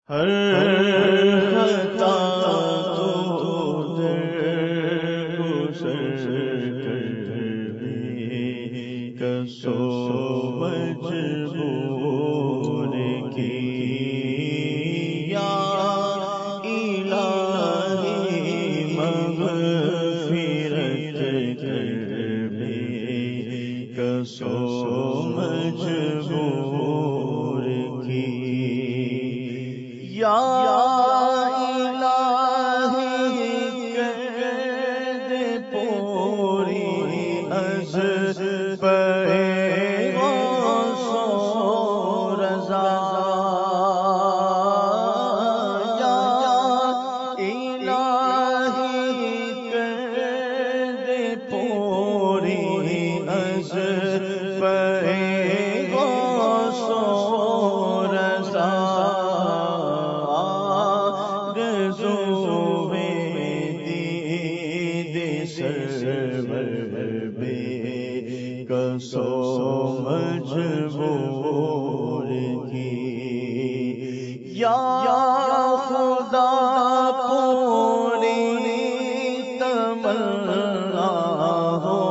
ہر خطا تو در گزر کرنے کا سو مجبور کی یا الہی مغفرت کرنے کا سو مجبور کی یا الہی کر دے پوری از پے غوث و رضا یا الہی کر دے پوری از پے غوث و رضا سو مجبور کی یا خدا پوری تمنا ہو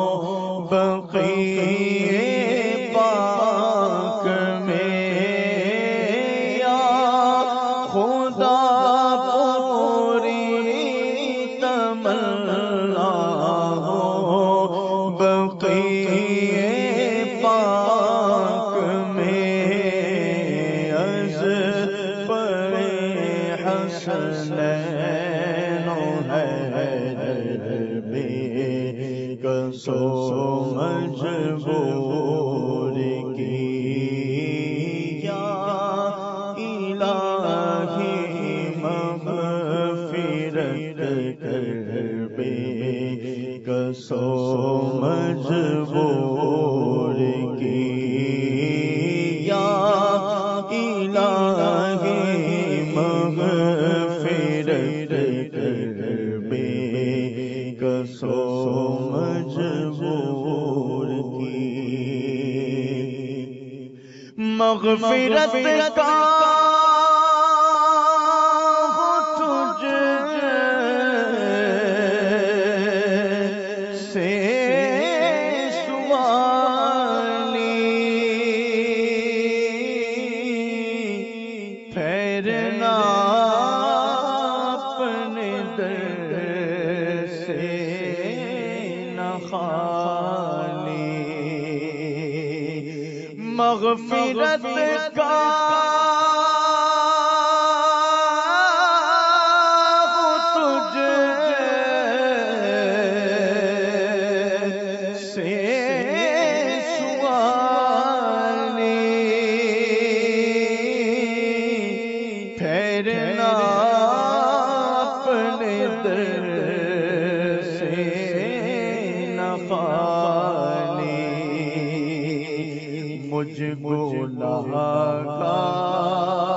بقیے پاک میں یا خدا پوری تمنا ہو بقیے پاک میں از پر حسنین و حیدر بے سو مجبور کی یا الہی مغفرت کر بے سو مجبور کی یا الہی مغفرت کر بے سو مجبور کی مغفرت کا پھیرنا اپنے در سے نہ خالی مغفرت کا پھیرنا اپنے در سے نہ خالی مجھ گنہگار